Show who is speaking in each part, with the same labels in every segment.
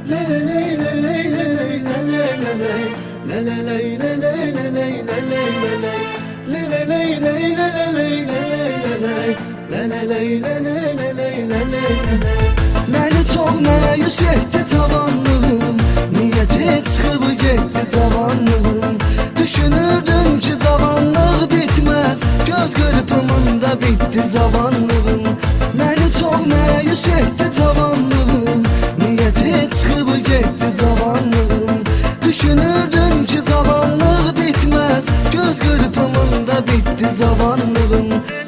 Speaker 1: Məni çox məyus etdi cavanlığım, niyyəti çıxıb getdi cavanlığım. Düşünürdüm ki cavanlıq bitməz, göz qırpımında bitdi cavanlığım. Məni çox məyus etdi cavanlığım, niyyəti çıxıb getdi cavanlığım. Düşünürdüm ki cavanlıq bitməz, göz qırpımında bitdi cavanlığım.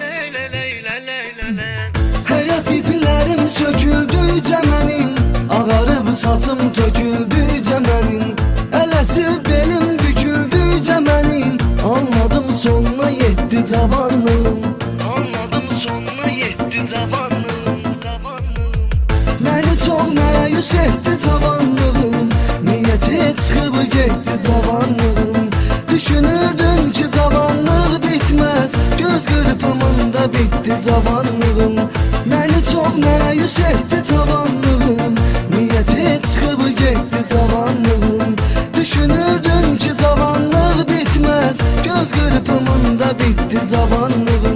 Speaker 1: Həyat iplərim söküldükcə mənim, ağarıb saçım töküldükcə mənim, ələsib belim büküldükcə mənim, anladım sonuna yetdi cavanlığım. Anladım sonuna yetdi cavanlığım. Məni çox məyus etdi cavanlığım, niyyəti çıxıb getdi cavanlığım. Düşünürdüm ki cavanlıq bitməz, göz qırpımında bitdi cavanlığım. Məni çox məyus etdi cavanlığım, niyyəti çıxıb getdi cavanlığım. Düşünürdüm ki cavanlıq bitməz, göz qırpımında bitdi cavanlığım.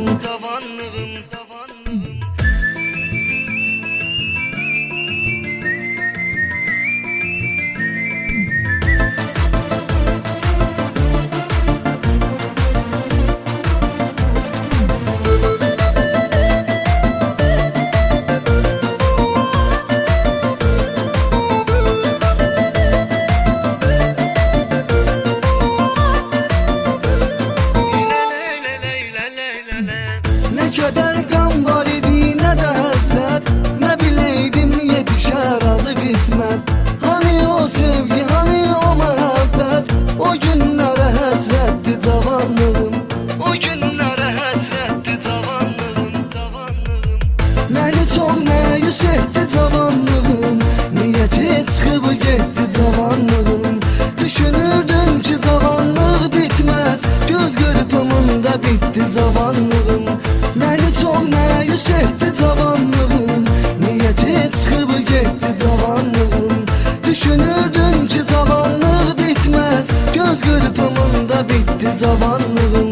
Speaker 1: Nə qədər qan var idi, nə də həsrət, nə biləydim yetişər azı qismət. Hani o sevgi, hani o məhəbbət, o günlərə həsrətdi cavanlığım. O günlərə həsrətdi cavanlığım. Məni çox məyus etdi cavanlığım, niyyəti çıxıb getdi cavanlığım. Düşünürdüm ki cavanlıq bitməz, göz qırpımında bitdi cavanlığım. Məni çox məyus etdi cavanlığım, niyyəti çıxıb getdi cavanlığım. Düşünürdüm ki cavanlıq bitməz, göz qırpımında bitdi cavanlığım.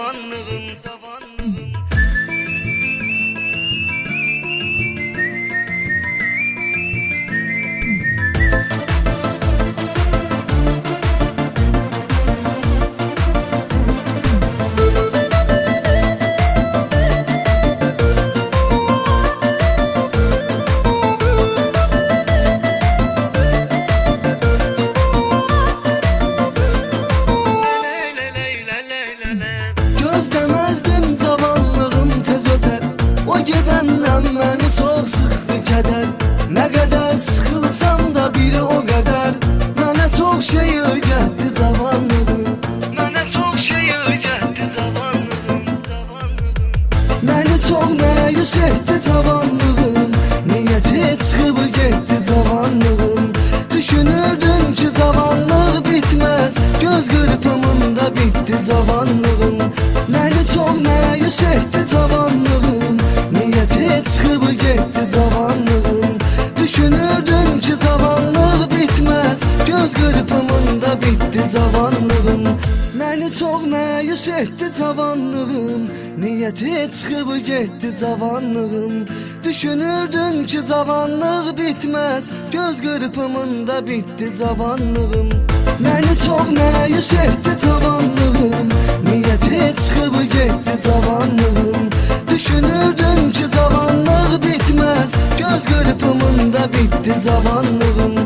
Speaker 1: Gözləməzdim cavanlığım tez ötər, o gedəndən məni çox sıxdı kədər. Nə qədər sıxılsam da biri o qədər, mənə çox şey öyrətdi cavanlığım. Mənə çox şey öyrətdi cavanlığım. Məni çox məyus etdi cavanlığım, niyyəti çıxıb getdi cavanlığım. Düşünürdüm ki cavanlıq bitməz, göz qırpımında bitdi cavanlığım. Məni çox məyus etdi cavanlığım, niyyəti çıxıb getdi cavanlığım. Düşünürdüm ki cavanlıq bitməz, göz qırpımında bitdi cavanlığım. Məni çox məyus etdi cavanlığım, niyyəti çıxıb getdi cavanlığım. Düşünürdüm ki cavanlıq bitməz, göz qırpımında bitdi cavanlığım. Məni çox məyus etdi cavanlığım, niyyəti çıxıb getdi cavanlığım. Düşünürdüm ki cavanlıq bitməz, göz qırpımında bitdi cavanlığım.